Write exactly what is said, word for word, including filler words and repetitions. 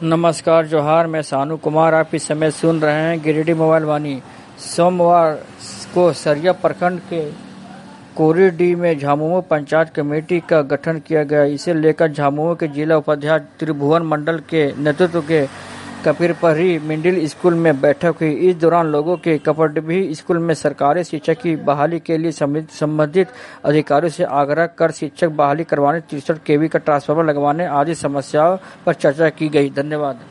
नमस्कार जोहार, मैं सानू कुमार। आप इस समय सुन रहे हैं गिरिडीह मोबाइल वाणी। सोमवार को सरिया प्रखंड के कोरीडीह में झामुमो पंचायत कमेटी का गठन किया गया। इसे लेकर झामुमो के जिला उपाध्यक्ष त्रिभुवन मंडल के नेतृत्व के कपीरपहरी मिडिल स्कूल में बैठक हुई। इस दौरान लोगों के कपरडीह स्कूल में सरकारी शिक्षक की बहाली के लिए संबंधित अधिकारियों से आग्रह कर शिक्षक बहाली करवाने, तिरसठ केवी का ट्रांसफार्मर लगवाने आदि समस्याओं पर चर्चा की गई। धन्यवाद।